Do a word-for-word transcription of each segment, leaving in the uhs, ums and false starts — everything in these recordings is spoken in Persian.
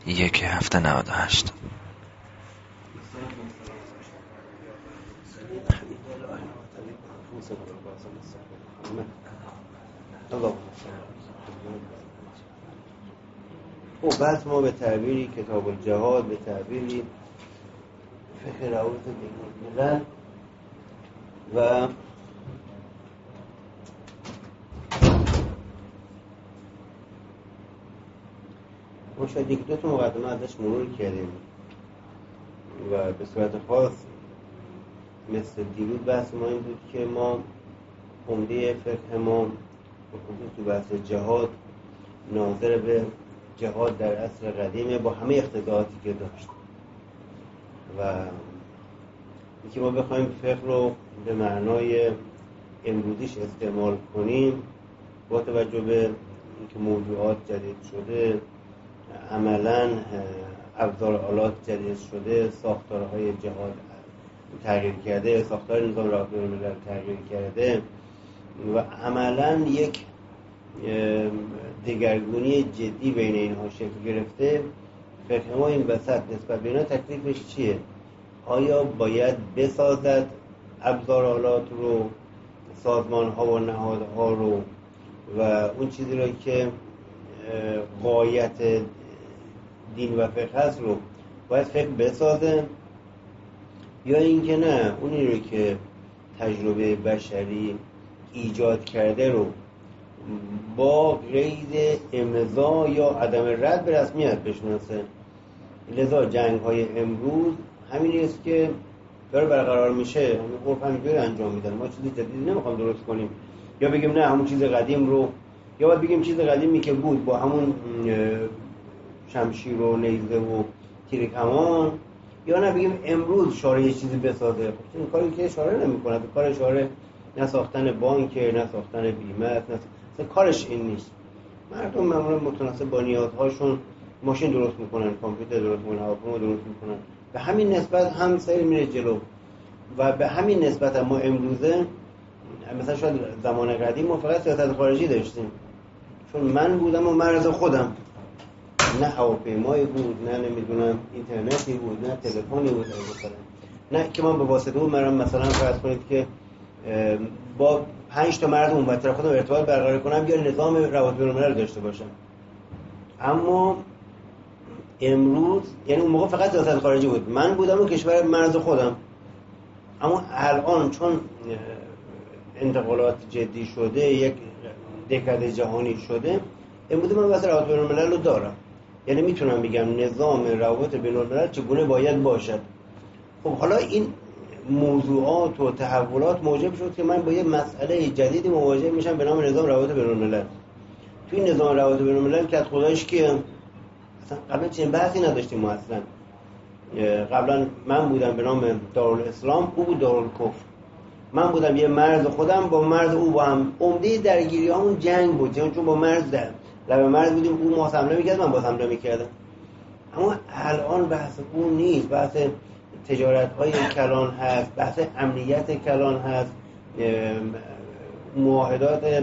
یک هفته نود و هشت. خب بحث ما به تعبیری کتاب الجهاد، به تعبیری فقه روابط بین الملل و ما شاید یک دو تا مقدمه ازش مرور کردیم و به صورت خاص مثل دیروز بحث ما این بود که ما عمده فقه ما بخصوص تو بحث جهاد ناظر به جهاد در عصر قدیمه با همه اقتضاعاتی که داشت و اینکه ما بخوایم فقه رو به معنای امروزیش استعمال کنیم با توجه به اینکه موضوعات جدید شده، عملاً ابزارآلات جدید شده، ساختارهای جهاد تغییر کرده، ساختار نظام روابط بین‌الملل تغییر کرده و عملاً یک دگرگونی جدی بین اینها شکل گرفته. فقه ما این وسط نسبت به اینا تکلیفش چیه؟ آیا باید بسازد ابزارآلات رو، سازمان‌ها و نهادها رو و اون چیزی رو که غایت دین و فقه هست رو باید فقه بسازه، یا اینکه نه اونی رو که تجربه بشری ایجاد کرده رو با قید امضا یا عدم رد به رسمیت بشناسه. لذا جنگ های امروز همین است که داره برقرار میشه، همین عرف همینجوری انجام میدن. ما چیزی جدیدی نمیخوام درست کنیم یا بگیم نه همون چیز قدیم رو، یا باید بگیم چیز قدیمی که بود با همون شمشیر و نیزه و تیر کمان، یا نه بگیم امروز شارع یه چیزی بسازه. خب این کاری که شارع نمیکنه، کار شارع نه ساختن بانک، نه ساختن بیمه، نه اصلا کارش این نیست. مردم معمولا متناسب با نیازهاشون ماشین درست میکنن، کامپیوتر درست میکنن، هواپیما درست میکنن. به همین نسبت هم سیر میره جلو و به همین نسبت هم ما امروزه مثلا شاید زمان قدیم ما فقط سیاست خارجی داشتیم، چون من بودم و مرز خودم، نه هواپیمایی بود، نه نمیدونم اینترنتی بود، نه تلفنی بود مثلا، نه که من به واسطه اون مرم مثلا فرض کنید که با پنج تا مرد اون وقت خودم ارتباط برقرار کنم یا نظام روابط بین‌الملل داشته باشم. اما امروز یعنی اون موقع فقط سیاست خارجی بود، من بودم و کشور مرز خودم. اما الان چون انتقالات جدی شده، یک دهکده جهانی شده، امروز من واسه روابط بین‌الملل رو دارم، یعنی میتونم بگم نظام روابط بین‌الملل چگونه باید باشد. خب حالا این موضوعات و تحولات موجب شد که من با یه مسئله جدیدی مواجه میشم به نام نظام روابط بین‌الملل. توی نظام روابط بین‌الملل که خدایش که اصلا قبلا چنین بحثی نداشتیم ما اصلا. قبلا من بودم به نام دارالاسلام، او بود دارالکفر. من بودم یه مرز خودم، با مرز او با هم عمده درگیری همون جنگ بود، چون با مرز در لب مرز بودیم، او ما حمله میکرد، من با حمله میکردم. اما الان بحث اون نیست، بحث تجارت های کلان هست، بحث امنیت کلان هست، معاهدات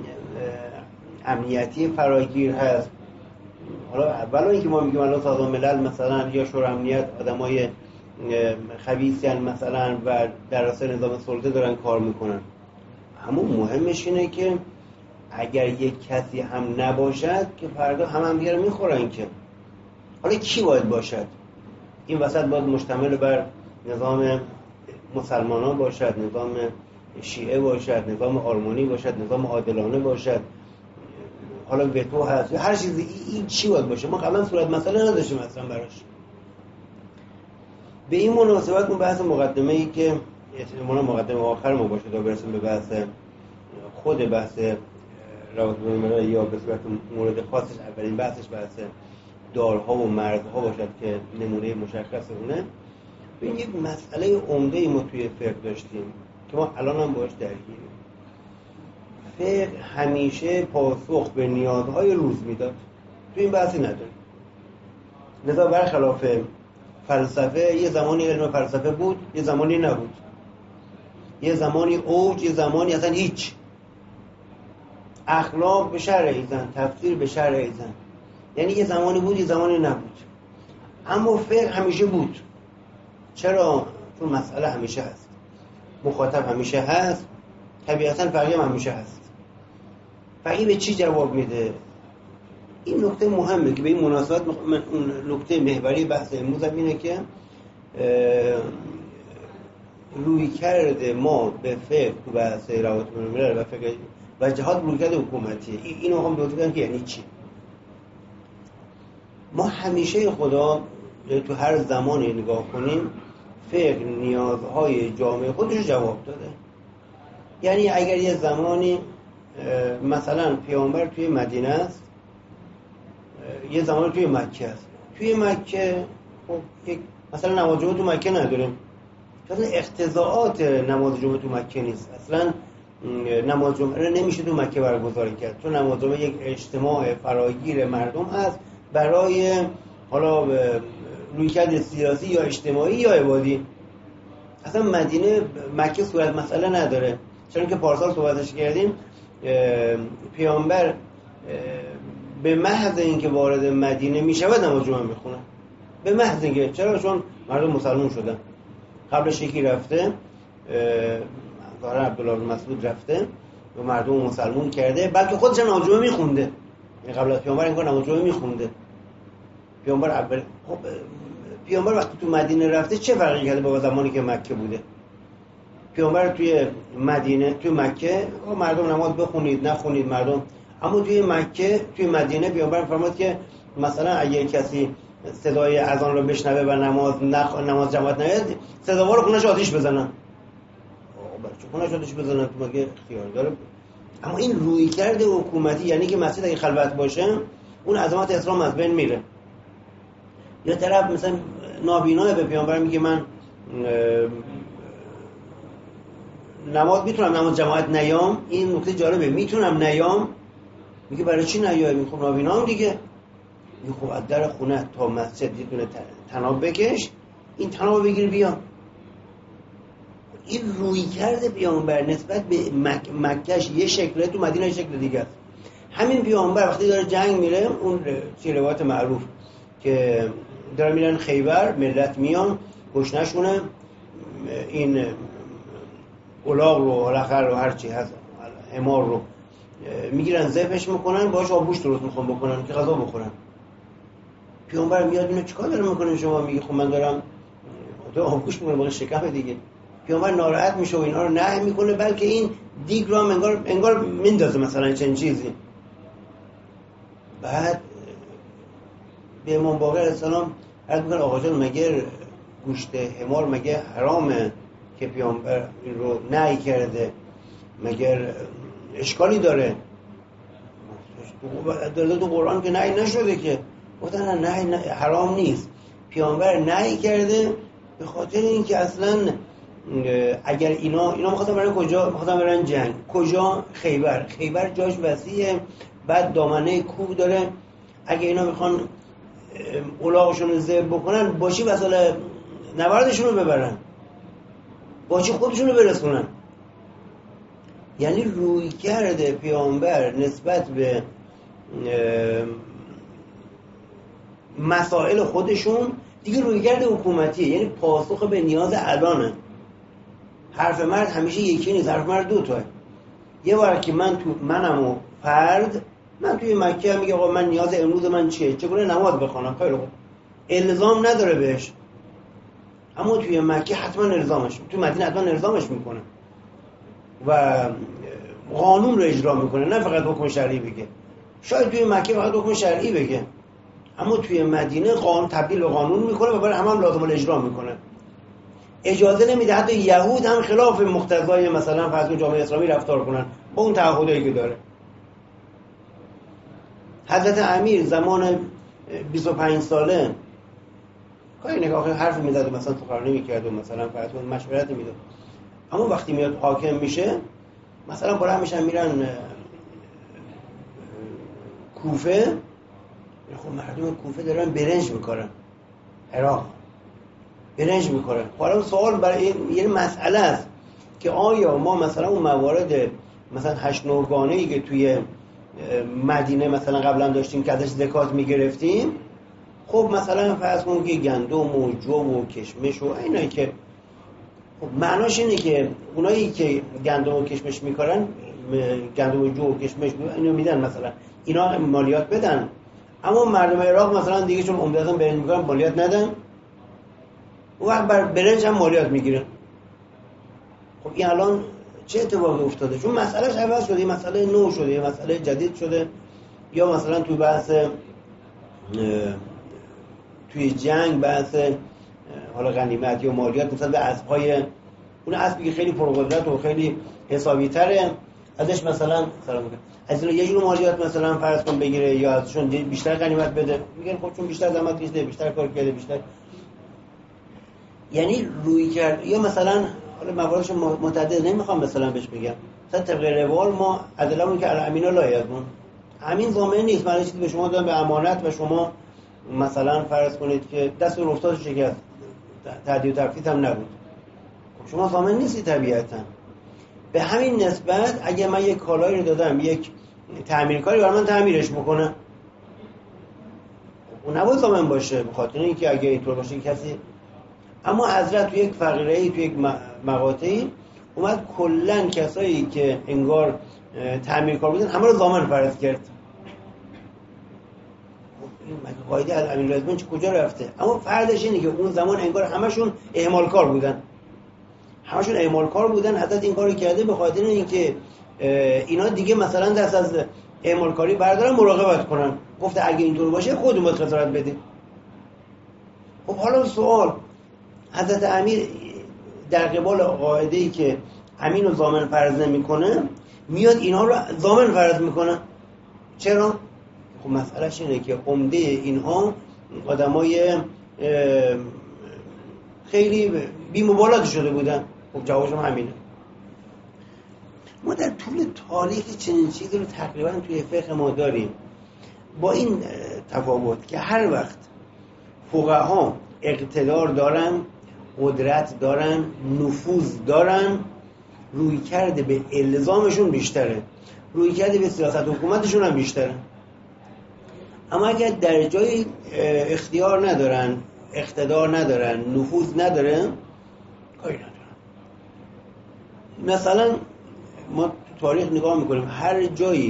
امنیتی فراگیر هست. حالا اولا اینکه ما میگیم الان سازمان ملل مثلا یا شورای امنیت آدمای خبیثی مثلا و در اصل نظام سلطه دارن کار میکنن، اما مهمش اینه که اگر یک کسی هم نباشد که فردا هم هم دیگر میخورن. که حالا کی باید باشد؟ این وسط باید مشتمل بر نظام مسلمانان باشد، نظام شیعه باشد، نظام آلمانی باشد، نظام عادلانه باشد، حالا وتو هست، هر چیزی. این چی باید باشه؟ ما قبلا صورت مسئله نداشتیم اصلا براش. به این مناسبت اون بحث مقدمه ای که احتمالاً مقدمه آخر ما باشه تا برسیم به بحث خود بحث روابط بین‌الملل یا به صورت مورد خاصش اولین بحثش بحث دارها و مرزها باشد که نمونه مشخص اونه. به یک مسئله عمده ما توی فقه داشتیم که ما الان هم باش درگیریم. فقه همیشه پاسخ به نیازهای روز میداد، توی این بحثی نداریم. لذا برخلاف فلسفه، یه زمانی علم فلسفه بود، یه زمانی نبود، یه زمانی اوج، یه زمانی اصلا هیچ. اخلاق به شرع ایزن، تفسیر به شرع ایزن. یعنی یه زمانی بود یه زمانی نبود، اما فقه همیشه بود. چرا؟ چون مسئله همیشه هست، مخاطب همیشه هست، طبیعتا فقیه هم همیشه هست. فقیه به چی جواب میده؟ این نکته مهمه که به این مناسبت من اون نکته محوری بحث امروز هم اینه که روی کرده ما به فقه تو بحث روابط بین الملل و فقه و جهاد روی کرده حکومتیه. اینو هم دوست بگم که یعنی چی. ما همیشه خدا تو هر زمانی نگاه کنیم فقه نیازهای جامعه خودش جواب داده. یعنی اگر یه زمانی مثلا پیامبر توی مدینه است، یه زمانی توی مکه است. توی مکه خب یک مثلا نماز جمعه تو مکه نداریم، اصلا اقتضاعات نماز جمعه تو مکه نیست. اصلا نماز جمعه رو نمیشه تو مکه برگزار کرد، چون نماز جمعه یک اجتماع فراگیر مردم هست برای حالا رویکرد سیاسی یا اجتماعی یا عبادی. اصلا مدینه مکه صورت مسئله نداره، چون که پارسال صحبتش کردیم. پیامبر به محض اینکه وارد مدینه میشود نماز جمعه میخونه، به محض اینکه، چرا؟ چون مردم مسلمون شدن. قبلش یکی رفته، ظاهرا عبدالله بن مسعود رفته و مردم مسلمون کرده، بلکه خودش نماز جمعه میخونده. قبل از پیامبر این کار نماز جمعه میخونده. پیامبر اول خب پیامبر وقتی تو مدینه رفته چه فرقی کرده با زمانی که مکه بوده؟ پیامبر توی مدینه توی مکه مردم نماز بخونید نخونید مردم، اما توی مکه توی مدینه پیامبر فرمود که مثلا اگه کسی صدای اذان رو بشنوه و نماز نخ... نماز جماعت نیاد، صداوار خونه‌اش آتش بزنن. آه بچه خونه‌اش آتش بزنن تو مگه اختیار داره؟ اما این رویکرد حکومتی، یعنی که مسجد اگه خلوت باشه اون عظمت اسلام از بین میره. یا طرف مثلا نابینا به پیامبر میگه من نماز میتونم نماز جماعت نیام. این نکته جالبه، میتونم نیام. میگه برای چی نیای؟ میگه خب نابینام دیگه. میگه خب از در خونه تا مسجد یه دونه طناب بکش، این طناب بگیر بیا. این روی کرده پیامبر نسبت به مک... مکهش یه شکله، تو مدینه شکل دیگه است. همین پیامبر وقتی داره جنگ میره، اون چه روایت معروف که داره میرن خیبر، ملت میان گشنشونه این الاغ رو الاخر رو هر چی هست حمار رو میگیرن ذبحش میکنن، باهاش آبگوشت درست میخوان بکنن که غذا بخورن. پیامبر میاد اینو چیکار داره میکنه شما؟ میگه خب من دارم آبگوشت میکنم بالا شکم دیگه. پیامبر ناراحت میشه و اینا رو نهی میکنه، بلکه این دیگ رو هم انگار انگار میندازه مثلا چنین چیزی. بعد به امام باقر علیه السلام عرض میکنه آقا جان مگر گوشت حمار مگه حرامه که پیامبر این رو نهی کرده؟ مگر اشکالی داره؟ در تو قرآن که نهی نشده که. گفتن نه نه حرام نیست، پیامبر نهی کرده به خاطر اینکه اصلا اگر اینا اینا می‌خواستن برن کجا؟ می‌خواستن برن جنگ. کجا؟ خیبر. خیبر جاش وسیعه، بعد دامنه کوه داره. اگه اینا میخوان الاغشون رو ذبح بکنن، باشی وسایل نبردشون رو ببرن، باشی خودشون رو برسونن. یعنی روی کرده پیامبر نسبت به مسائل خودشون دیگه روی کرده حکومتیه، یعنی پاسخ به نیاز الانه. حرف مرد همیشه یکی نیست، حرف مرد دو تاه. یه بار که من تو منم و فرد، من توی مکه هم میگه آقا من نیاز امروز من چیه؟ چگونه نماز بخونم؟ خیلی خوب، الزام نداره بهش. اما توی مکه حتما الزامش، توی مدینه حتما الزامش میکنه و قانون رو اجرا میکنه، نه فقط حکم شرعی بگه. شاید توی مکه فقط حکم شرعی بگه، اما توی مدینه قانون تبدیل به قانون میکنه و برای همه هم لازم الاجرا میکنه. اجازه نمیده حتی یهود هم خلاف مقتضای مثلا فرض جامعه اسلامی رفتار کنن با اون تعهدایی که داره. حضرت امیر زمان بیست و پنج ساله کاری نگاه حرف میزد و مثلا سخنرانی میکرد و مثلا فرض مشورت میداد، اما وقتی میاد حاکم میشه مثلا برای میشن میرن کوفه، خب مردم کوفه دارن برنج میکنن، عراق برنج میکنن. حالا سوال برای یه مسئله است که آیا ما مثلا اون موارد مثلا هشت نوگانه‌ای که توی مدینه مثلا قبلا داشتیم که ازش زکات میگرفتیم، خب مثلا فرض کنیم که گندم و جو و کشمش و اینایی که خب معناش اینه که اونایی که گندم و کشمش میکارن، گندم و جو و کشمش اینو میدن مثلا اینا مالیات بدن، اما مردم عراق مثلا دیگه چون عمدتاً برنج میکنن مالیات ندن، اون وقت بر برنج هم مالیات میگیرن. خب این الان چه اتفاقی افتاده؟ چون مسئلهش عوض شده، مسئله نو شده، مسئله جدید شده، یا مثلا توی بحث توی جنگ بحث حالا غنیمت یا مالیات مثلا به اسب‌های اون اسبی که خیلی پرقدرت و خیلی حسابی تره ازش مثلا سلام میگن از اون یه جور مالیات مثلا فرض کن بگیره یا ازشون بیشتر غنیمت بده، میگن خب چون بیشتر زحمت کشیده، بیشتر کار کرده، بیشتر، یعنی روی کرد. یا مثلا حالا مواردش متعدد نمیخوام مثلا بهش بگم، مثلا طبق روال ما عدلمون که الامینا لا یضمن، همین ضامن نیست. من چیزی به شما دادم به امانت و شما مثلا فرض کنید که دست رو افتاد شکست، تعدیه و تفویض هم نبود، خب شما ضامن نیستی طبیعتا. به همین نسبت اگه من یک کالایی رو دادم یک تعمیرکاری برای من تعمیرش بکنه، اون نباید ضامن باشه، به خاطر اینکه اگه اینطور باشه کسی. اما حضرت تو یک فقیره‌ای تو یک مقاطعی اومد کلا کسایی که انگار تعمیرکار بودن همه رو ضامن فرض کرد. این قاعده الامین لازم کجا رفته؟ اما فردش اینه که اون زمان انگار همشون اهمال کار بودن، همشون اهمال کار بودن. حضرت این کارو کرده به خاطر اینکه اینا دیگه مثلا دست از اهمال کاری بردارن، مراقبت کنن. گفته اگه اینطور باشه خودتون باید خسارت بدید. خب حالا سوال، حضرت امیر در قبال قاعده‌ای که امین رو ضامن فرض نمی‌کنه میاد اینها رو ضامن فرض میکنه. چرا؟ خب مسئلهش اینه که عمده اینها آدمای خیلی بی‌مبالاتی شده بودن. خب جوابش هم همینه. ما در طول تاریخ چنین چیزی رو تقریبا توی فقه ما داریم، با این تفاوت که هر وقت فقها اقتدار دارن، قدرت دارن، نفوذ دارن، روی کرده به الزامشون بیشتره، روی کرده به سیاست حکومتشون هم بیشتره. اما اگر در جای اختیار ندارن، اقتدار ندارن، نفوذ ندارن، کاری ندارن. مثلا ما تاریخ نگاه میکنیم، هر جایی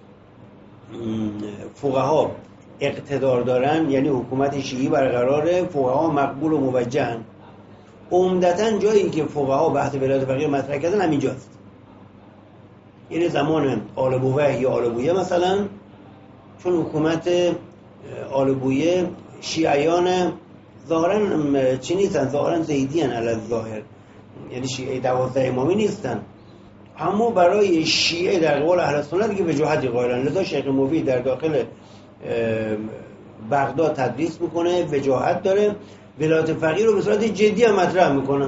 فقها اقتدار دارن، یعنی حکومت شیعی برقراره، فقها مقبول و موجهن. عمدتاً جایی که فقها بحث ولایت فقیه مطرح کردن همینجاست. یعنی زمان آل بویه یا آل بویه مثلا، چون حکومت آل بویه شیعیان ظاهراً چی نیستن، ظاهراً زیدی ان علی الظاهر، یعنی شیعه دوازده امامی نیستن، اما برای شیعه در قبال اهل سنت دیگه وجاهتی قائلن. لذا شیخ مفید در داخل بغداد تدریس میکنه، وجاهت داره، ولایت فقیه رو به صورت جدی هم مطرح میکنه.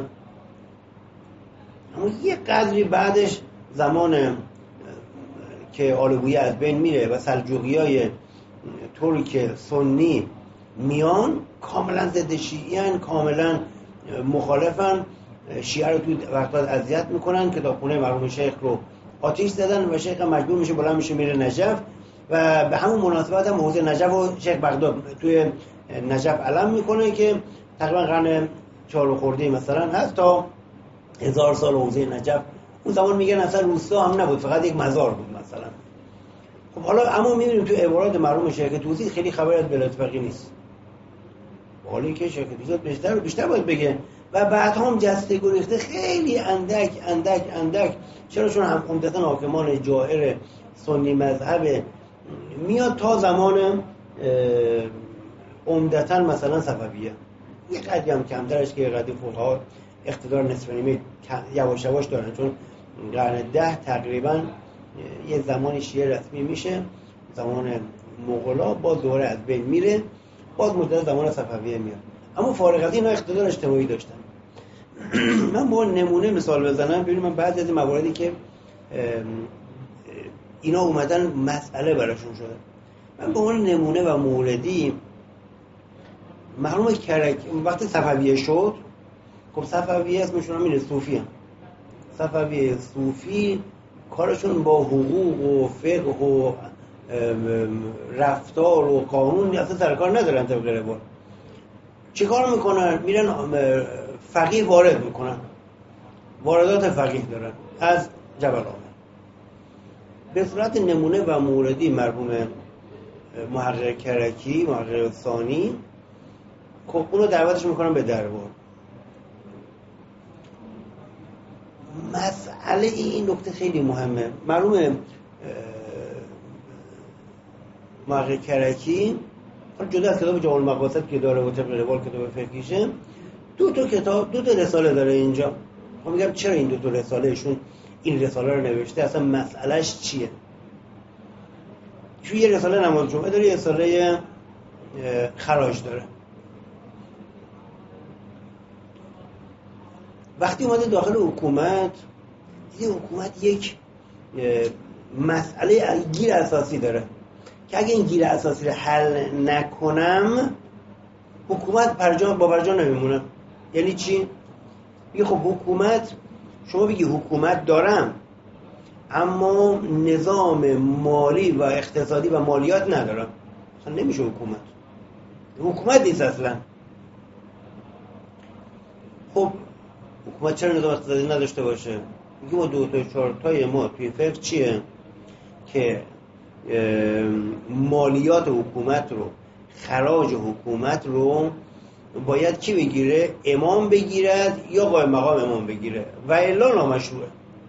اما یه قدری بعدش زمان که آل بویه از بین میره و سلجوقیای ترک سنی میان، کاملا ضد شیعیان، کاملا مخالفن، شیعه رو تو بغداد اذیت میکنن، کتابخونه مرحوم شیخ رو آتش زدن و شیخ مجبور میشه بلند میشه میره نجف و به همون مناسبت هم حوزه نجف و شیخ بغداد توی نجف علم میکنه که تقریبا قرن چهار خورده مثلا هست تا هزار سال حوزه نجف. اون زمان میگن اصلا روستا هم نبود، فقط یک مزار بود مثلا. خب حالا اما میبینیم تو عبارات مرحوم شیخ توسی خیلی خبری از ولایت فقیه نیست، حالا که شیخ توسی بیشتر و بیشتر باید بگه و بعد هم جسته گریخته خیلی اندک اندک اندک. چرا؟ چون هم عمدتاً حاکمان جائر سنی مذهب میاد تا زمان عمدتاً مثلا صفویه، یه قدری هم کمترش که یه قدری فقها اقتدار نصف نیمه یواش یواش دارن، چون قرن ده تقریبا یه زمان شیعه رسمی میشه، زمان مغولا با دوره از بین میره، باز مدت زمان صفویه میاد. اما فارغ از این اقتدار اجتماعی داشتن. من با نمونه مثال بزنم ببینیم. من بعضی از مواردی که اینا اومدن مسئله براشون شده، من با اون نمونه و موردی مرحوم کرک وقتی صفویه شد، خب صفویه اسمشون هم اینه، صوفی هم. صفویه صوفی کارشون با حقوق و فقه و رفتار و قانون اصلا سرکار ندارن طبق روال. چه کار میکنن؟ میرن فقیه وارد میکنن، واردات فقیه دارن از جبل آمر. به صورت نمونه و موردی مرحوم محقق کرکی، محقق ثانی، خب اونو دعوتش میکنن به دربار. مسئله این نکته خیلی مهمه. مرحوم محقق کرکی جدا از کتاب جامع المقاصد که داره و طبق روال کتاب فقهیشه، دو تا کتاب، دو تا رساله داره اینجا. من میگم چرا این دو تا رساله ایشون این رساله رو نوشته، اصلا مسئلهش چیه؟ ایشون یه رساله نماز جمعه داره، یه رساله خراج داره. وقتی اومده داخل حکومت، دیگه حکومت یک مسئله گیر اساسی داره که اگه این گیر اساسی رو حل نکنم حکومت پرجا با پرجا نمیمونه. یعنی چی؟ میگه خب حکومت، شما بگی حکومت دارم اما نظام مالی و اقتصادی و مالیات ندارم، اصلا نمیشه حکومت. حکومت نیست اصلا. خب حکومت چرا نظام اقتصادی نداشته باشه؟ میگه ما دو تا چهار تای ما توی فقه چیه که مالیات حکومت رو، خراج حکومت رو باید کی بگیره؟ امام بگیرد یا قائم مقام امام بگیره و الا نامشروعه.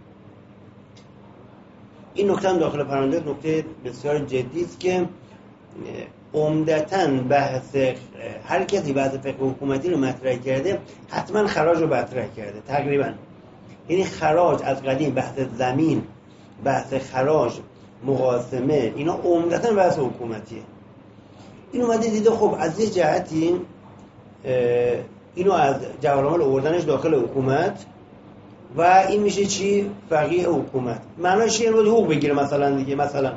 این نکته هم داخل پرونده نکته بسیار جدی است که عمدتاً بحث هر کسی بحث فقه حکومتی رو مطرح کرده حتما خراج رو مطرح کرده تقریبا. یعنی خراج از قدیم، بحث زمین، بحث خراج، مقاسمه، اینا عمدتاً بحث حکومتیه. این اومده دیده خب از یه جهتی اینو از جوهرالمال آوردنش داخل حکومت و این میشه چی؟ فقیه حکومت. معناش یه باید حقوق بگیره مثلا دیگه. مثلا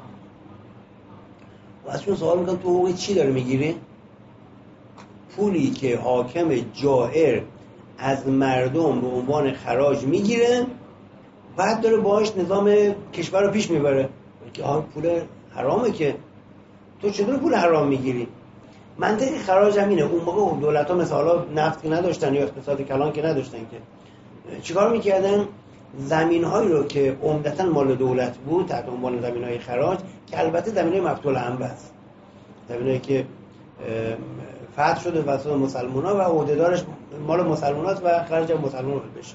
و از چون سوال میکنم تو حقوق چی داره میگیری؟ پولی که حاکم جائر از مردم به عنوان خراج میگیره بعد داره باهاش نظام کشور رو پیش میبره. که آن پول حرامه که تو چطور پول حرام میگیری؟ منطق خراج همینه. اون موقع دولت‌ها مثل حالا نفت که نداشتن یا اقتصاد کلان که نداشتن که چیکار میکردن؟ زمین‌هایی رو که عمدتاً مال دولت بود تحت عنوان زمین‌های خراج، که البته زمین‌های مفتول انبه است، زمین‌هایی که فتح شده واسه مسلمان‌ها و عهده‌دارش مال مسلمان‌هاست و خرج مسلمان‌ها بشه.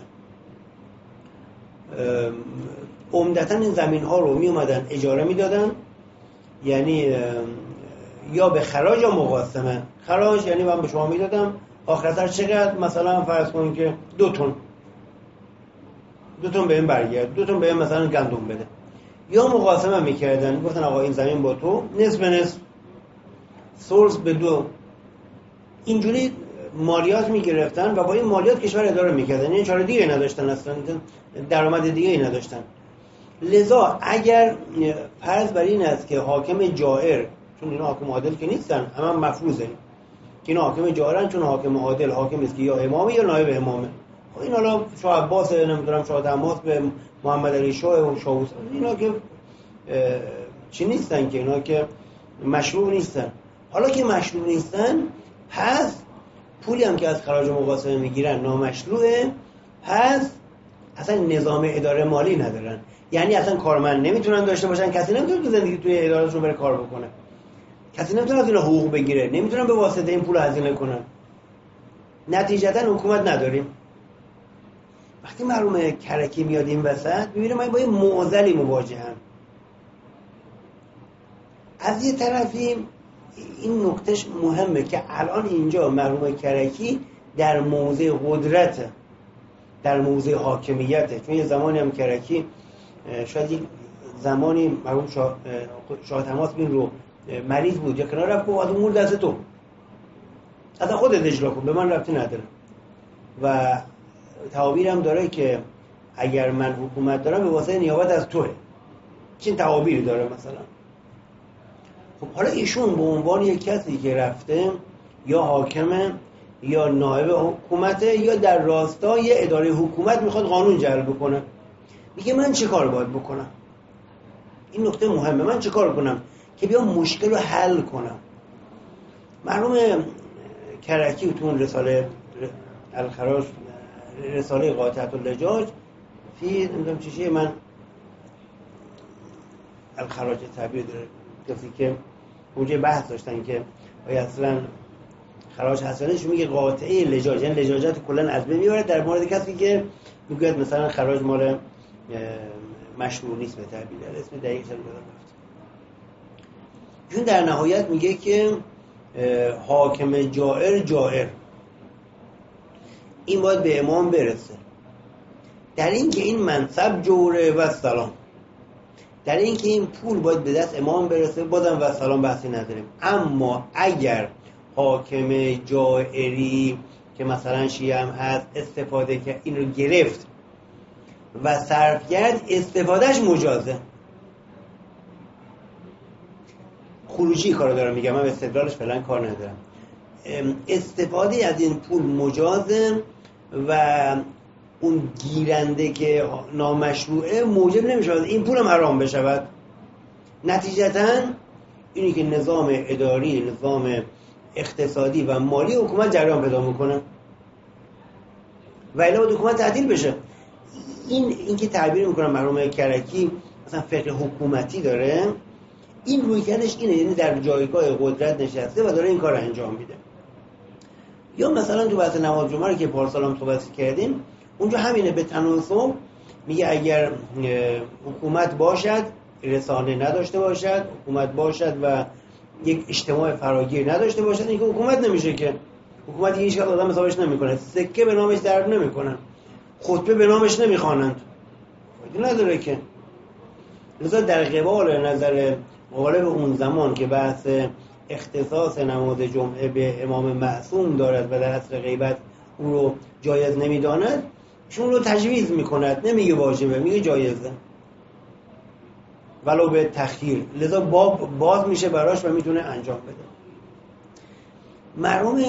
عمدتاً این زمین‌ها رو میومدن اجاره میدادن، یعنی یا به خراج یا مقاسمه. خراج یعنی من به شما میدادم آخرتر چقدر، مثلا فرض کنیم که دو تن دو تن به این برگرد، دو تن به این مثلا گندم بده. یا مقاسمه میکردن، گفتن آقا این زمین با تو نصف به نصف، سلس به دو. اینجوری مالیات میگرفتن و با این مالیات کشور اداره میکردن. این چاره دیگه نداشتن، اصلا درآمد دیگه ای نداشتن. لذا اگر فرض بر این است که حاکم جائر، چون اینا حاکم عادل که نیستن، همه هم مفروضه که اینا حاکم جائرن، چون حاکم عادل حاکمی است که یا امامه یا نایب امامه. این حالا شاه عباس، نمیدونم شاه طهماسب به محمد علی شاه و شاه حسین، اینا که چی نیستن، که اینا که مشروع نیستن. حالا که مشروع نیستن، پس پولی هم که از خراج و مقاسمه میگیرن نامشروعه، پس اصلا نظام اداره مالی ندارن. یعنی اصلا کارمند نمیتونن داشته باشن، کسی نمیتونه زندگی توی ادارهشون بره کار بکنه، کسی نمیتونه از اینا حقوق بگیره، نمیتونن به واسطه این پول هزینه کنن. نتیجتا حکومت نداریم. وقتی مرحوم کرکی میاد این وسط، میبینه ما با یه معضلی مواجهیم. از یه طرفی این نکتهش مهمه که الان اینجا مرحوم کرکی در موضع قدرت، در موضع حاکمیته. چون یه زمانی هم کرکی شاید یک زمانی مرحوم شاه, شاه طهماسب این رو مریض بود یا کنار رفت و از امور دست تو اصلا خودت اجرا کن، به من ربطی نداره. و تعابیر هم داره که اگر من حکومت دارم به واسطه نیابت از توه. چین تعابیری داره مثلا. خب حالا ایشون به عنوان یک کسی که رفته یا حاکمه یا نایب حکومته یا در راستای اداره حکومت میخواد قانون جلب بکنه، میگه من چه کار باید بکنم؟ این نکته مهمه. من چه کار کنم که بیام مشکل رو حل کنم. مرحوم کرکی تو اون رساله الخراج، رساله قاطعة اللجاج فی نمیدونم چیشیه، من الخراج تعبیر داره، کسی که اونجا بحث داشتن که آیا اصلا خراج حسنش میگه قاطعه لجاج، یعنی لجاجت کلا از بین میبره در مورد کسی که میگوید مثلا خراج مال مشروع نیست به تعبیر، اسم دقیقش رو دادم رفت. چون در نهایت میگه که حاکم جائر جائر این باید به امام برسه، در این که این منصب جوره و سلام، در این که این پول باید به دست امام برسه بازم و سلام بحثی نداریم. اما اگر حاکم جائری که مثلا شیعه هم هست استفاده که این رو گرفت و صرف کرد، استفادهش مجازه. خروجی کارو دارم میگم، من به استدلالش فعلا کار ندارم. استفاده از این پول مجازه و اون گیرنده که نامشروعه موجب نمیشه این پول هم حرام بشود. نتیجتاً اینی که نظام اداری، نظام اقتصادی و مالی حکومت جریان پیدا میکنه و الا باید حکومت تعدیل بشه. این این که تعبیر میکنم مرحوم کرکی مثلا فقه حکومتی داره، این رویکردش اینه، یعنی در جایگاه قدرت نشسته و داره این کار انجام میده. یا مثلا تو بحث نماز جمعه رو که پارسال هم صحبت کردیم، اونجا همینه، به تناسب میگه اگر حکومت باشد رسانه نداشته باشد، حکومت باشد و یک اجتماع فراگیر نداشته باشد، این که حکومت نمیشه، که حکومت هیچ وقت آدم حسابش نمیکنه، سکه به نامش درد نمیکنن، خطبه به نامش نمیخوانند، فایده نداره که. لذا در قبال نظر غالب اون زمان که بحث اختصاص نماز جمعه به امام معصوم دارد و در عصر غیبت اون رو جایز نمیداند، چون رو تجویز میکند، نمیگه واجبه، میگه جایزه ولو به تخییر، لذا باب باز میشه براش و میتونه انجام بده. مرحوم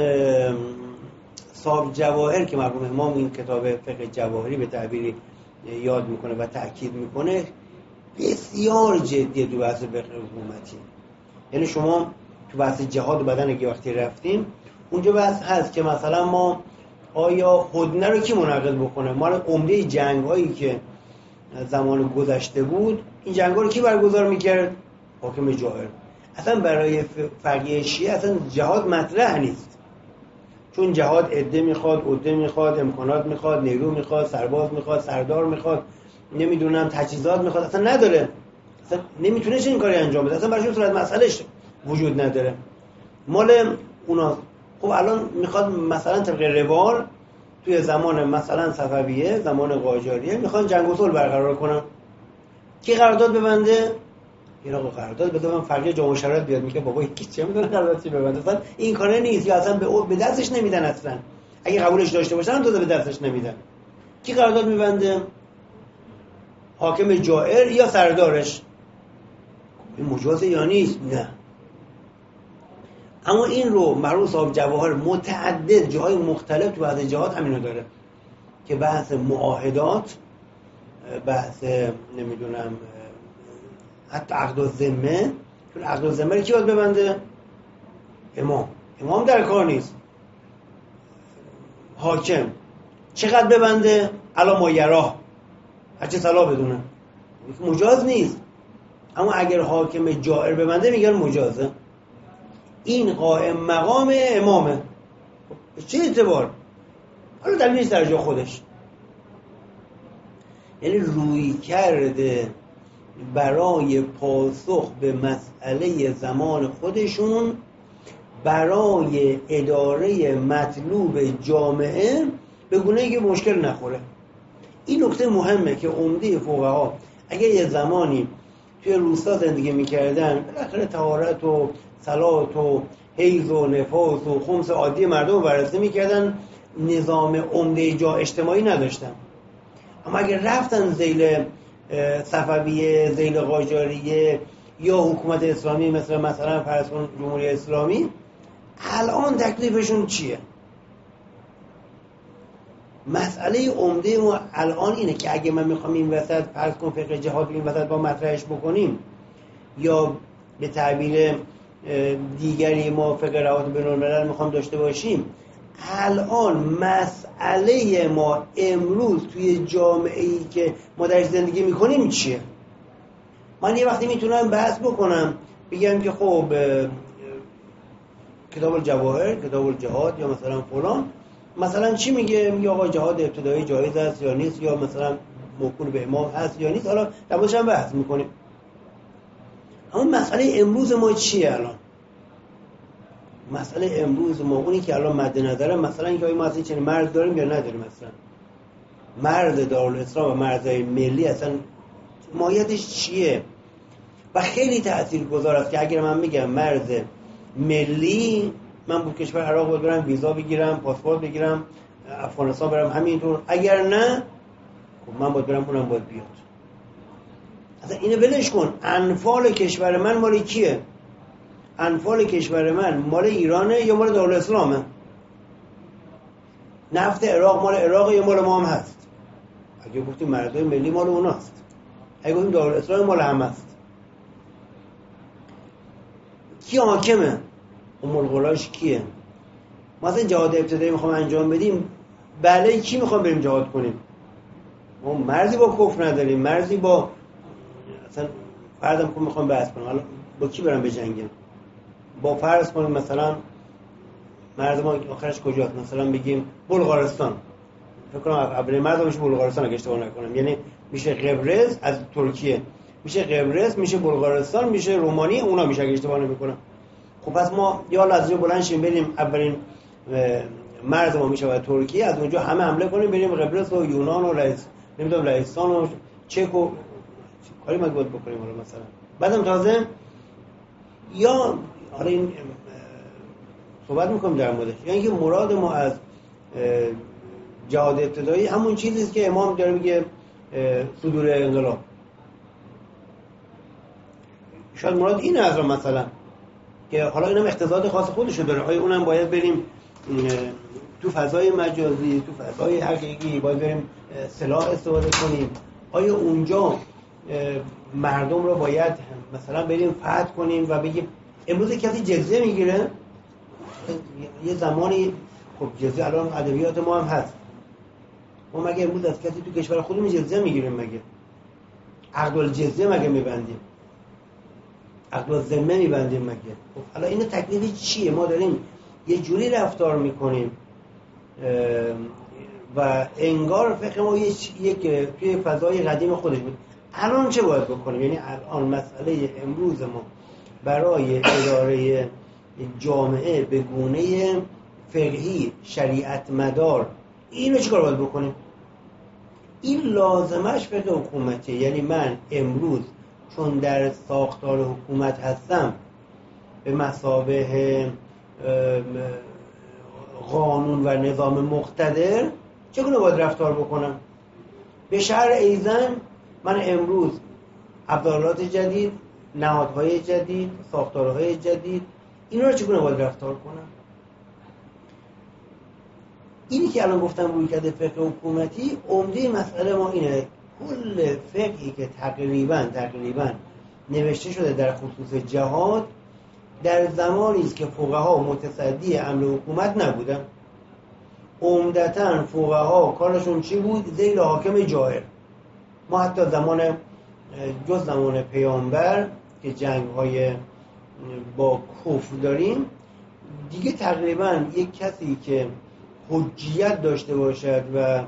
صاحب جواهر که مرحوم امام این کتاب فقه جواهری به تعبیری یاد میکنه و تأکید میکنه، بسیار جدیه تو بحث فقه حکومتی. یعنی شما تو بحث جهاد و بدن اگه وقتی رفتیم، اونجا بحث هست که مثلا ما آیا هدنه رو کی منعقد بکنه؟ ما عمده جنگ هایی که زمان گذشته بود، این جنگ ها رو کی برگزار میکرد؟ حاکم جائر. اصلا برای فقیه شیعه اصلا جهاد مطرح نیست، چون جهاد عده میخواد، عده میخواد، امکانات میخواد، نیرو میخواد، سرباز میخواد، سردار میخواد، نمیدونم تجهیزات میخواد، اصلا نداره، اصلا نمیتونه چنین کاری انجام بده، اصلا برای صورت مسئلهش وجود نداره، مال اونا. خب الان میخواد مثلا طبق روال توی زمان مثلا صفویه، زمان قاجاریه، میخوان جنگ و صلح برقرار کنن، کی قرارداد ببنده؟ اینا قرارداد بده، من فرقی جامعه شرایط بیاد میگه بابا کی چه میدونه قرارداد چی ببنده، اصلا این کاره نیست، یا اصلا به به دستش نمیدن، اصلا اگه قبولش داشته باشن تو به دستش نمیدن. کی قرارداد میبنده؟ حاکم جائر یا سردارش. این مجازه یا نیست؟ نه. اما این رو مرحوم صاحب جواهر متعدد جاهای مختلف تو بعض جهات همینو داره که بحث معاهدات، بحث نمیدونم حتی عقد الذمه، چون عقد الذمه رو کی باید ببنده؟ امام. امام در کار نیست. حاکم چقدر ببنده؟ علا ما یراه، هرچه صلاح بدونه، مجاز نیست. اما اگر حاکم جائر ببنده میگن مجازه. این قائم مقام امامه، چه اعتبار؟ حالا دلیل نیست در جا خودش. یعنی روی کرده برای پاسخ به مسئله زمان خودشون، برای اداره مطلوب جامعه به گونه‌ای که مشکل نخوره. این نکته مهمه که عمده فقها اگر یه زمانی توی روستا زندگی میکردن، بالاخره طهارت و صلات و حیض و نفاس و خمس عادی مردم رو بررسی میکردن، نظام عمده جا اجتماعی نداشتن. اما اگر رفتن ذیل صفویه، ذیل قاجاریه یا حکومت اسلامی مثل مثلا فرض کن جمهوری اسلامی، الان تکلیفشون چیه؟ مسئله عمده ما الان اینه که اگه من میخوام این وسط فرض کن فقه جهاد این وسط با مطرحش بکنیم، یا به تعبیر دیگری ما فقه روابط بین الملل میخوام داشته باشیم، الان مسئله ما امروز توی جامعه‌ای که ما درش زندگی میکنیم چیه؟ من یه وقتی میتونم بحث بکنم بگم که خب کتاب الجواهر، کتاب الجهاد یا مثلا فلان مثلا چی میگه؟ میگه آقا جهاد ابتدایی جایز است یا نیست، یا مثلا موکول به امام هست یا نیست، حالا در موردش هم بحث میکنیم. اما مسئله امروز ما چیه الان؟ مسئله امروز ما اونی که الان مد نظره، مثلا اینکه ما اصلا چنین مرد داریم یا نداریم. مثلا مرد دارالاسلام و مرزهای ملی اصلا ماهیتش چیه؟ و خیلی تاثیرگذار است که اگر من میگم مرز ملی، من بود کشور عراق باید برم ویزا بگیرم، پاسپورت بگیرم، افغانستان برم همینطور، اگر نه خب من باید برم اونم باید بیاد. اصلا اینو ولش کن. انفال کشور من مال کیه؟ انفال کشور من مال ایرانه یا مال دارالاسلامه؟ نفت عراق مال عراق یا مال ما هم هست؟ اگه گفتیم مرزهای ملی مال اوناست، اگه گفتیم دارالاسلام مال هم هست، کی حاکمه؟ ام القراش کیه؟ ما اصلا جهاد ابتدایی میخوام انجام بدیم، بله کی میخوام بریم جهاد کنیم؟ ما مرزی با کفر نداریم، مرزی با اصلا فردم که میخوام بحث کنم حالا با کی برم بجنگم؟ با فرض کنیم مثلا مرز ما آخرش کجاست؟ مثلا بگیم بلغارستان. فکر کنم اولین مرز میشه بلغارستان اگه اشتباه نکنم، یعنی میشه قبرس از ترکیه، میشه قبرس، میشه بلغارستان، میشه رومانی، اونا میشه اگه اشتباه نمیکنم. خب پس ما یا لازم بلند شیم بریم اولین مرز ما میشه و ترکیه، از اونجا همه حمله کنیم بریم قبرس و یونان و لهست نمیدونم لهستان و چک و کاری ما باید بکنیم حالا مثلا. بعدم تازه یا حالا این صحبت میکنم در موردش، یعنی که مراد ما از جهاد ابتدایی همون چیزی است که امام داره میگه صدور انقلاب. شاید مراد اینه از مثلا که حالا اینم اقتضاد خاص خودشو داره. آیا اونم باید بریم تو فضای مجازی، تو فضای حقیقی باید بریم سلاح استفاده کنیم؟ آیا اونجا مردم رو باید مثلا بریم فتح کنیم و بگیم امروز کسی جزیه میگیره؟ یه زمانی خب جزیه الان ادبیات ما هم هست، ما مگه امروز از کسی تو کشور خودمون جزیه میگیریم؟ مگه عقد الجزیه مگه میبندیم؟ عقد الذمه میبندیم مگه؟ خب حالا این تکلیف چیه؟ ما داریم یه جوری رفتار میکنیم و انگار فکر ما یک توی فضای قدیم خودش بود. الان چه باید بکنیم؟ یعنی الان مسئله امروز ما برای اداره جامعه به گونه فقهی شریعت مدار اینو چیکار باید بکنیم؟ این لازمش فقه حکومته. یعنی من امروز چون در ساختار حکومت هستم به مثابه قانون و نظام مقتدر چگونه باید رفتار بکنم؟ به شرع ایزن من امروز ابزارات جدید، نهادهای جدید، ساختارهای جدید، اینا رو چگونه باید رفتار کنم؟ اینی که الان گفتم روی کرده فقه حکومتی، عمده مسئله ما اینه. کل فقهی که تقریبا تقریبا نوشته شده در خصوص جهاد در زمانی است که فقها متصدی امر حکومت نبودن. عمدتاً فقها کارشون چی بود؟ ذیل حاکم جائر. ما حتی زمان جز زمان پیامبر که جنگ‌های با کفر داریم دیگه تقریبا یک کسی که حجیت داشته باشد و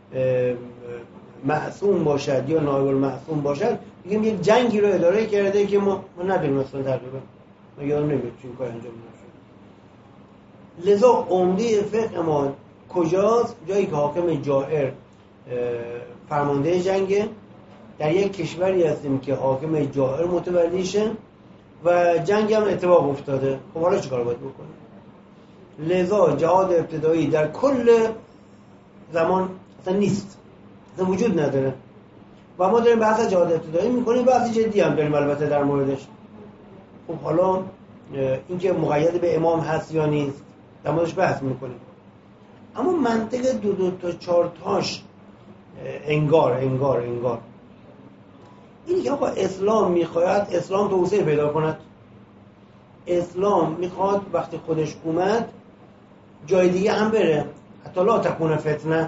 معصوم باشد یا نایب المعصوم باشد دیگه یک جنگی رو اداره کرده که ما, ما نداریم مثلا تقریبا ما یادم نمیاد چون کار انجام نشد. لذا عمده فقه ما کجاست؟ جایی که حاکم جائر فرمانده جنگه. در یک کشوری هستیم که حاکم جائر متولی شه و جنگ هم اتفاق افتاده. خب حالا چیکار باید بکنیم؟ لذا جهاد ابتدایی در کل زمان اصلا نیست، اصلا وجود نداره و ما داریم بحث جهاد ابتدایی میکنیم، بحث جدی هم داریم البته در موردش. خب حالا اینکه مقید به امام هست یا نیست در موردش بحث میکنیم، اما منطق دو دو تا چهار تاش انگار انگار انگار اینی که آقا اسلام میخواید اسلام توسعه پیدا کند. اسلام میخواد وقتی خودش اومد جای دیگه هم بره، حتی لا تکون فتنه،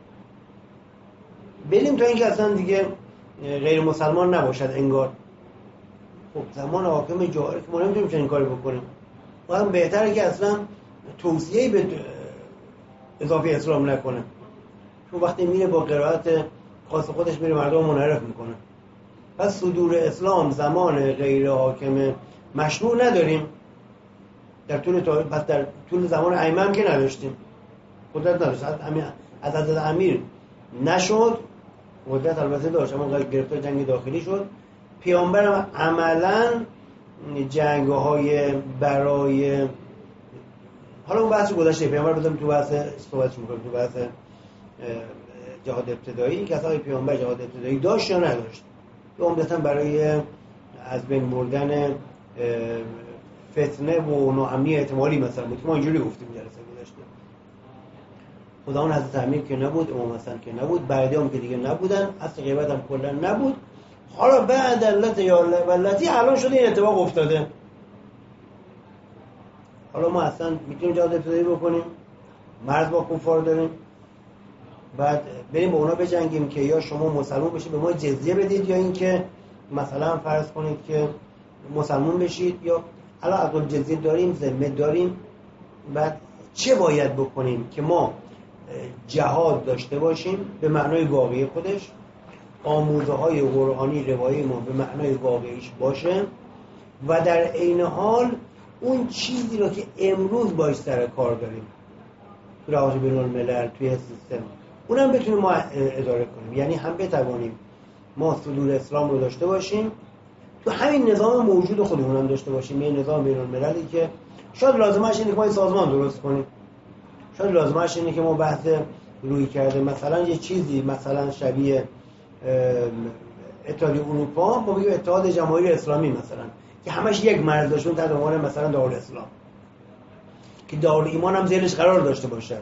بریم تا اینکه اصلا دیگه غیر مسلمان نباشد انگار. خب زمان حاکم جائر که ما نمیتونیم چنین کاری بکنیم، و هم بهتره که اصلا توصیه‌ای به اضافه اسلام نکنه، چون وقتی میره با قرائت خاص خودش میره مردم منحرف میکنه. پس صدور اسلام زمان غیر حاکم مشروع نداریم در طول تا... پس در طول زمان ائمه هم که نداشتیم، قدرت نداشت. از حضرت امیر نشد، قدرت البته داشت اما گرفتار جنگ داخلی شد. پیامبرم عملاً جنگ‌های برای حالا اون بحث گذشته پیامبر بودم تو بحث صحبتش می‌کنم تو بحث جهاد ابتدایی که اصلا پیامبر جهاد ابتدایی داشت یا نداشت، که عمدتاً برای از بین بردن فتنه و ناامنی احتمالی مثلا بود که ما اینجوری گفتیم جلسه گذشته. خداوند حضرت امیر که نبود، امام حسن که نبود، بعدی هم که دیگه نبودن، اصل غیبت هم کلا نبود. حالا بعد علت یا ولتی الان شده این اتفاق افتاده. حالا ما اصلا میتونیم جهاد ابتدایی بکنیم، مرز با کفار داریم، بعد بریم با اونا بجنگیم که یا شما مسلمان بشید به ما جزیه بدید، یا اینکه مثلا فرض کنید که مسلمان بشید، یا الان عقل جزیه داریم، ذمه داریم. بعد چه باید بکنیم که ما جهاد داشته باشیم به معنای واقعی خودش، آموزه های قرآنی روایی ما به معنای واقعیش باشه، و در عین حال اون چیزی رو که امروز باش سر کار داریم تو روابط بین الملل توی سیستم اونم بتونیم ما اداره کنیم. یعنی هم بتوانیم ما صدور اسلام رو داشته باشیم، تو همین نظام موجود خودمون هم داشته باشیم، یه نظام بین المللی که شاید لازمش اینه که ما این سازمان درست کنیم، شاید لازمش اینه که ما بحث روی کرده مثلا یه چیزی مثلا شبیه اتحادیه اروپا با بگیم اتحاد جماهیر اسلامی مثلا که همش یک مرز داشتون تحت عنوان مثلا دارالاسلام، که دارالایمان هم زیرش قرار داشته باشه.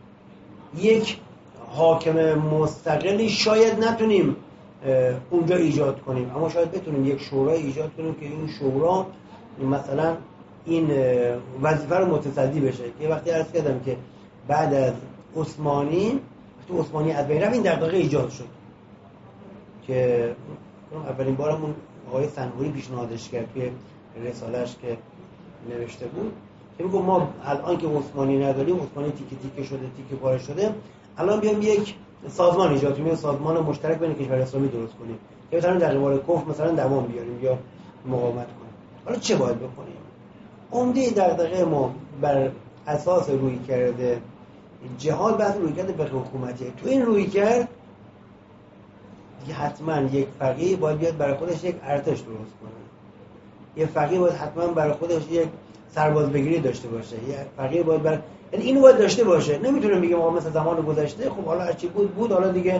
یک حاکم مستقلی شاید نتونیم اونجا ایجاد کنیم، اما شاید بتونیم یک شورا ایجاد کنیم که این شورا مثلا این وظیفه رو متصدی بشه. که وقتی عرض کردم که بعد از عثمانی تو عثمانی از بین رفت، این دغدغه ایجاد شد که اولین بارمون آقای سنوری پیشنهادش کرد توی رساله‌اش که نوشته بود که میگه ما الان که عثمانی نداریم، عثمانی تیکه تیکه شده، تیکه پاره شده، الان بیام یک سازمان ایجاد کنیم، سازمان مشترک بین کشور اسلامی درست کنیم که بتونیم در قبال کفر مثلا دوام بیاریم یا مقاومت کنیم. حالا چه باید بکنیم؟ عمده دغدغه ما بر اساس روی کرده جهاد بحث روی کرده به حکومتیه. تو این روی کرد دیگه حتما یک فقیه باید بیاد برای خودش یک ارتش درست کنه، یک فقیه باید حتما برای خودش یک سرباز بگیری داشته باشه، یک فقیه باید برای یعنی اینو باید داشته باشه. نمیتونه بگه ما مثلا زمان گذشته خب حالا هرچی بود بود، حالا دیگه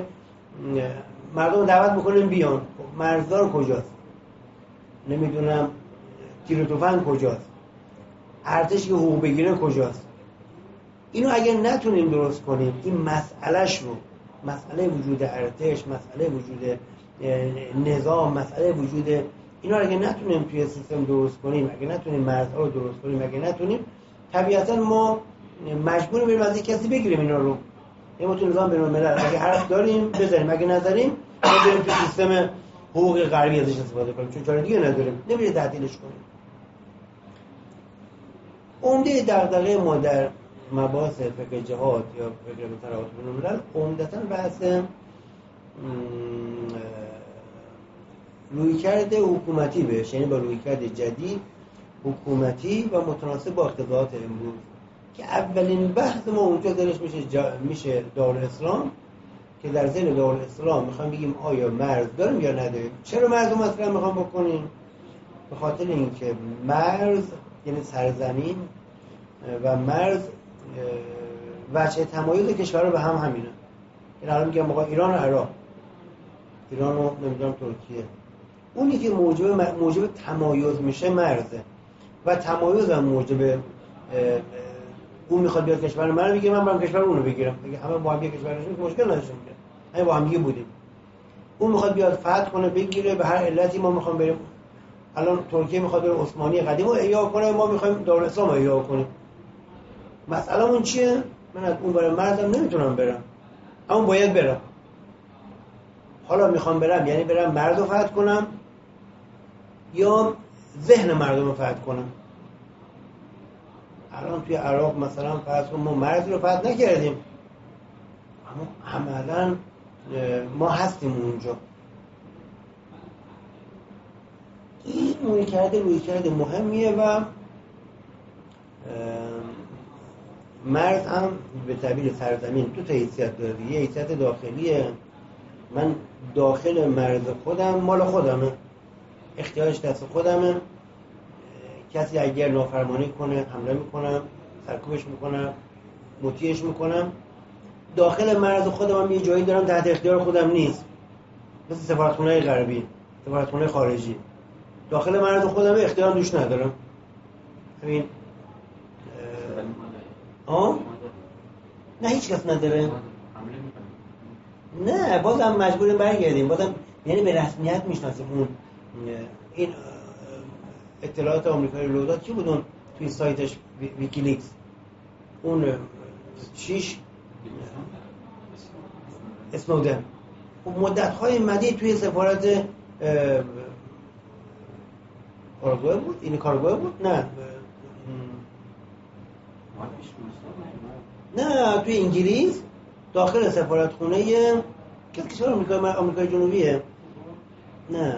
مردم دعوت بکنیم بیان. خب مرزدار کجاست؟ نمیدونم تیر و تفنگ کجاست؟ ارتشی که حقوق بگیره کجاست؟ اینو اگه نتونیم درست کنیم، این مسئلهش رو، مسئله وجود ارتش، مسئله وجود نظام، مسئله وجود اینا رو اگه نتونیم توی سیستم درست کنیم، اگه نتونیم مرزها رو درست کنیم، اگه نتونیم، طبیعتا ما مجبوریم بریم از یک کسی بگیریم اینا رو. یعنی ما تو نظام بین الملل اگه حرف داریم بذاریم، اگه نذاریم ما بریم تو سیستم حقوق غربی ازش استفاده کنیم، چون چاره دیگه نداریم، نمیشه تعطیلش کنیم. عمده دغدغه ما در مباحث فقه جهاد یا فقه روابط بین الملل عمدتاً بحث رویکرد حکومتی بهش، یعنی با رویکرد جدید حکومتی و متناسب با اقتضاعات امروز، که اولین بحث ما اونجا درش میشه جا... میشه دارالاسلام، که در ذیل دارالاسلام میخوام بگیم آیا مرز داریم یا نداریم. چرا مرز رو مثلا میخوام بکنیم؟ به خاطر اینکه مرز یعنی سرزمین و مرز وجه تمایز کشورها به هم همینه. این الان میگم آقا ایران و عراق، ایران و نمیدونم ترکیه، اونی که موجب موجب تمایز میشه مرزه، و تمایز هم موجب اون میخواد بیاد کشور من رو بگیره، من برم کشور اون رو بگیرم. اگه همه با هم یک کشور نشیم که مشکل نداشتیم که همه با هم دیگه بودیم. اون میخواد بیاد فتح کنه بگیره، به هر علتی ما میخوام بریم. الان ترکیه میخواد بره عثمانی قدیم رو احیا کنه، ما میخوایم دارالاسلام رو احیا کنیم. مسئله‌مون چیه؟ من از اون برای مردم نمیتونم برم، اما باید برم. حالا میخوام برم یعنی برم مرد رو فتح کنم یا ذهن مردم رو فتح کنم. الان توی عراق مثلا فرض کن ما مردی رو فتح نکردیم، اما عملاً ما هستیم اونجا. این روی کرده روی کرده مهمیه و مرد هم به تعبیر سرزمین دو تا حیثیت داره. یه حیثیت داخلیه، من داخل مرز خودم مال خودمه، اختیارش دست خودمه، کسی اگر نافرمانی کنه حمله میکنم، سرکوبش میکنم، مطیعش میکنم. داخل مرز خودم هم یه جایی دارم تحت اختیار خودم نیست، مثل سفارتخونه غربی، سفارتخونه خارجی. داخل مرز خودم اختیار دوش ندارم. همین آه نه هیچ کس نداره. نه بازم مجبوریم برگردیم، بازم یعنی به رسمیت میشناسیم. اون این اطلاعات آمریکایی رو داد. کی بود اون توی سایتش ویکیلیکس؟ اون شیش اسنودن مدت‌های مدید توی سفارت کارگوه بود؟ این کارگوه بود؟ نه نه توی انگلیس داخل سفارتخونه کسی کشور آمریکا آمریکای جنوبیه. نه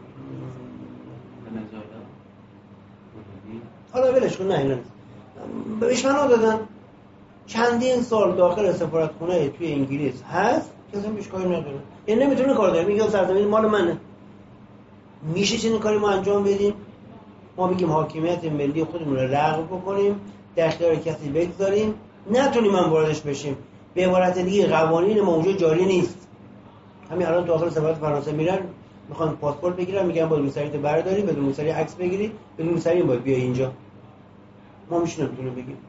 حالا ولش کن، نه اینا نیست. بهش منو دادن چندین سال داخل سفارتخونه توی انگلیس هست، کسی بهش کاری نداره، یعنی نمیتونه کار داره. میگه سرزمین مال منه. میشه چنین کاری ما انجام بدیم؟ ما میگیم حاکمیت ملی خودمون رو لغو بکنیم، در اختیار کسی بگذاریم، نتونیم من واردش بشیم. به عبارت دیگه قوانین ما اونجا جاری نیست. همین الان داخل سفارت فرانسه میرن میخوان پاسپورت بگیرن، میگن باید روسریت برداری، بدون روسری عکس بگیری، بدون روسری باید بیای اینجا. ما میشه نمیتونه بگیم،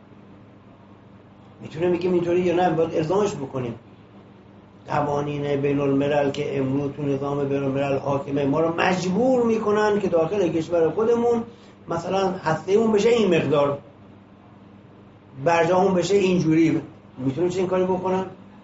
میتونه بگیم اینطوری یا نه، باید الزامش بکنیم. قوانین بین الملل که امروز تو نظام بین الملل حاکمه ما رو مجبور میکنن که داخل کشور خودمون مثلا هسته‌مون بشه این مقدار، برجامون بشه اینجوری. میتونه چه این کاری بکنن؟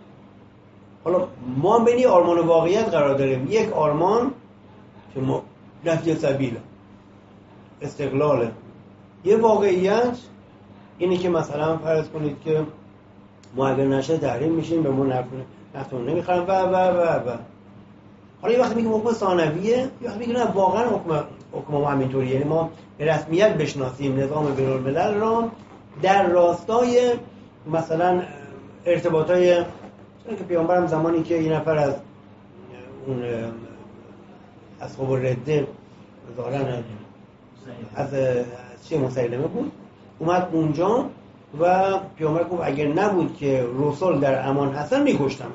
حالا ما بین یه آرمان و واقعیت قرار داریم. یک آرمان که ما نفی سبیل استقلاله، یه واقعیت اینه که مثلا فرض کنید که ما اگر نشه تحریم میشیم، به ما نفتون نمیخرن و و و و حالا یه وقتی میگیم حکم ثانویه، یه وقتی میگیم نه واقعا حکم حکم ما همینطوریه. یعنی ما به رسمیت بشناسیم نظام بین الملل را در راستای مثلا ارتباطای چون که پیامبرم زمانی که این نفر از اون اصحاب الرده ظاهرا از چه مسیلمه بود اومد اونجا و پیامبر گفت اگر نبود که رسول در امان هستن میکشتمت.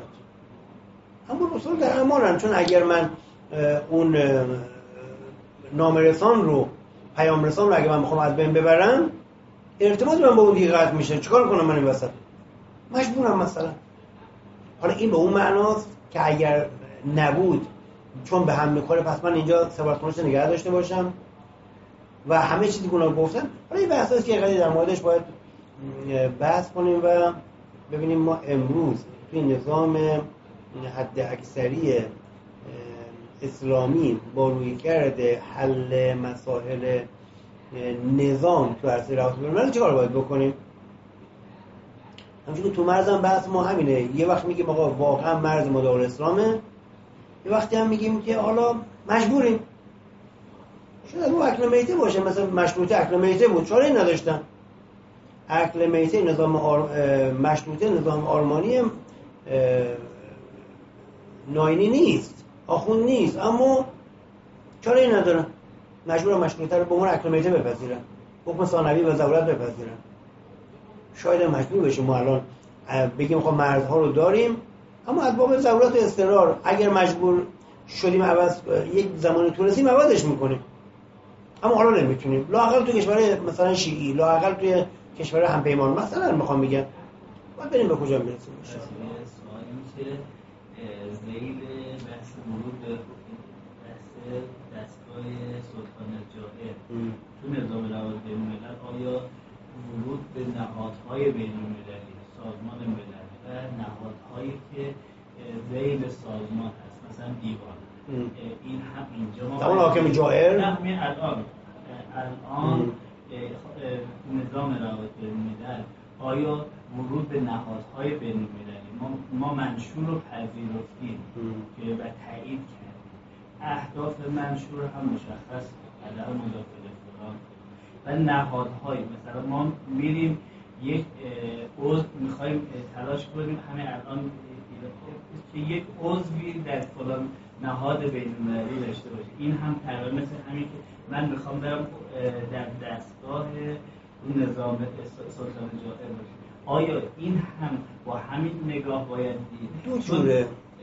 اما رسول در امانن، چون اگر من اون نامرسان رو پیام رسان رو اگر من بخوام از بین ببرم، ارتباط من با اون دیگه قطع میشه. چیکار کنم من این وسط؟ مجبورم مثلا. حالا این به اون معناست که اگر نبود چون به هم میخوره پس من اینجا سفارتخونه‌اش نگه داشته باشم و همه چیزی که اونا گفتن. حالا این بحث است که قضیه در موردش باید بحث کنیم و ببینیم ما امروز توی نظام حد اکثری اسلامی با روی کرده حل مسائل نظام تو عرصه روابط بین‌المللی چه کار باید بکنیم؟ همچون که تو مرزم بحث ما همینه. یه وقت میگیم آقا واقعا مرز ما دارالاسلامه، یه وقتی هم میگیم که حالا مجبوریم. شاید اون اکل میته باشه، مثلا مشروطه اکل میته بود، چاره‌ای نداشتن. اکل میته نظام آر... مشروطه نظام آرمانی ناینی نیست، آخوند نیست، اما چاره‌ای ندارن، مجبورن مشروطه رو به عنوان اکل میته بپذیرن، حکم ثانوی و ضرورت بپذیرن. شاید مجبور بشیم ما الان بگیم خب مرزها رو داریم، اما از باب ضرورت و اضطرار اگر مجبور شدیم عوض یک زمانی تونستیم عوضش میکنیم، اما حالا نمیتونیم. لااقل تو کشور مثلا شیعی، لااقل توی کشور همپیمان مثلا میخوام بگم، باید بریم به کجا برسیم. سوالی میشه زیل بحث ورود به بحث دستگاه آقای سلطان جائر تو نظام روابط بین‌الملل آیا ورود به نهادهای بین‌المللی، سازمان ملل و نهادهایی که ذیل سازمان هست مثلا دیوان این هم اینجا اون حاکم جائر نه همین الان الان نظام روابط بین‌الملل آیا ورود به نهادهای بین‌المللی ما ما منشور رو پذیرفتیم که و تایید کردیم، اهداف منشور هم مشخص عدم مداخله فلان و نهادهای مثلا ما میریم یک عضو میخوایم تلاش کنیم همین الان که یک عضوی در فلان نهاد بین‌المللی داشته باشه، این هم تقریبا مثل همین که من میخوام برم در دستگاه اون نظام سلطان جائر باشه. آیا این هم با همین نگاه باید دید؟ دو جوره.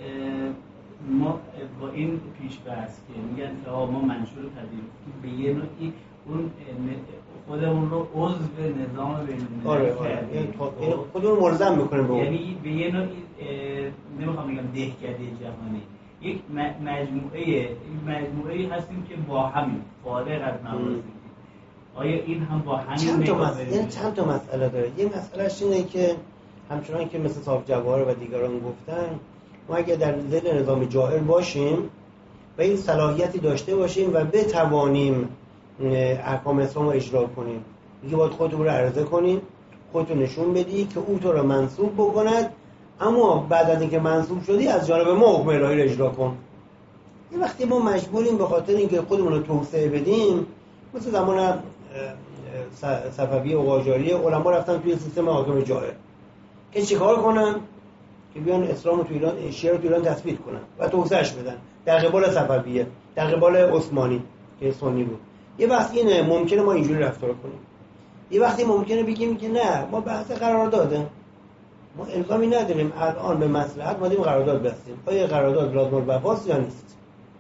ما با این پیش بحث که میگن که ما منشور پذیرفتیم به یه نوعی اون خودمون رو عضو نظام بین‌المللی آره آره یعنی خودمون ملزم میکنیم به اون، یعنی به یه نوعی نمیخوام بگم دهکده جهانی، یک مجموعه مجموعه هستیم که با همین فارغ از موازی. آیا این هم با همین چند تا مسئله یعنی چند تا مسئله داره. یه مسئلهش اینه که همچنان که مثل صاحب جواهر و دیگران گفتن ما اگه در ذیل نظام جائر باشیم و این صلاحیتی داشته باشیم و بتوانیم احکام اسلام رو اجرا کنیم، میگه باید خودتون رو عرضه کنیم، خودتون نشون بدی که او تو رو منصوب بکند، اما بعد از اینکه منصوب شدی از جانب ما حکم الهی رو اجرا کن. یه وقتی ما مجبوریم به خاطر اینکه خودمون رو توسعه بدیم، مثل زمان صفویه و قاجاریه علما رفتن توی سیستم حاکم جائر که چیکار کنن؟ که بیان اسلام رو تو ایران، شیعه رو تو ایران تثبیت کنن و توسعهش بدن در قبال صفویه، در قبال عثمانی که سنی بود. یه وقتی اینه ممکنه ما اینجوری رفتار کنیم، یه وقتی ممکنه بگیم که نه ما بحث قرارداده، ما الزامی نداریم الان به مصلحت ما دیم قرارداد بستیم، آیا قرارداد لازم الوفاست یا نیست.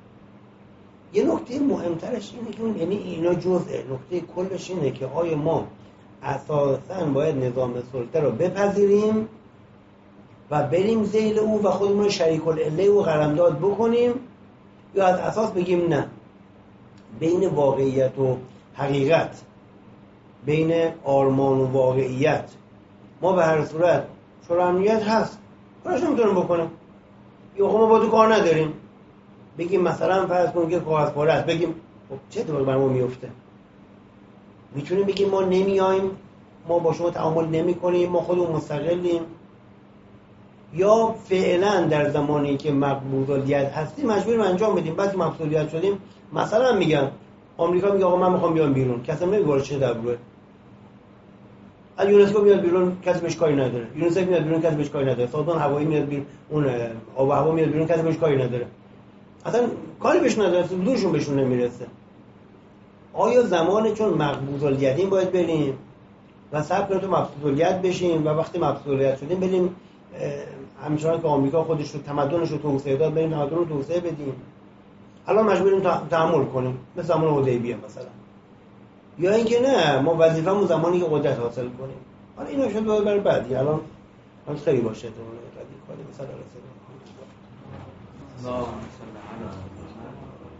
یه نکته مهمترش اینه که اون یعنی اینا جزءه، نکته کلش اینه که آیا ما اساساً باید نظام سلطه رو بپذیریم و بریم ذیل او و خودمون رو شریک العله او قلمداد بکنیم، یا از اساس بگیم نه، بین واقعیت و حقیقت، بین آرمان و واقعیت ما به هر صورت شورای امنیت هست کارش نمیتونیم بکنیم، یا خب ما با تو کار نداریم، بگیم مثلا فرض کنیم که کاغذ پاره است، بگیم خب چه اتفاقی برای ما میفته؟ میتونیم بگیم ما نمیایم، ما با شما تعامل نمی کنیم، ما خودمون مستقلیم، یا فعلا در زمانی که مقبولیت هستیم مجبوریم انجام بدیم، بعد که مقبولیت شدیم مثلا میگن آمریکا میگه آقا من میخوام بیام بیرون، کسی نمیگه چه دبروه، از یونسکو میاد بیرون کسی بهش کاری نداره، یونسکو میاد بیرون کسی بهش کاری نداره، سازمان هوایی میاد بیرون، اون آب و هوا میاد بیرون کسی بهش کاری نداره، اصلا کاری بهش نداره، دورشون بهشون نمیرسه. آیا زمان چون مقبوض الیدین باید بریم و صبر کنیم تو مقبوض الیت بشیم و وقتی مقبوض الیت شدیم بریم همچنان که آمریکا خودش رو تمدنش رو توسعه داد بریم تمدن رو توسعه بدیم؟ الان مجبوریم تحمل کنیم مثل زمان حدیبیه مثلا، یا اینکه نه ما وظیفه‌مون زمانی که قدرت حاصل کنیم؟ حالا اینا شد برای بعدی، الان الان خیلی باشه تو رادیکالی مثلا رسیدیم.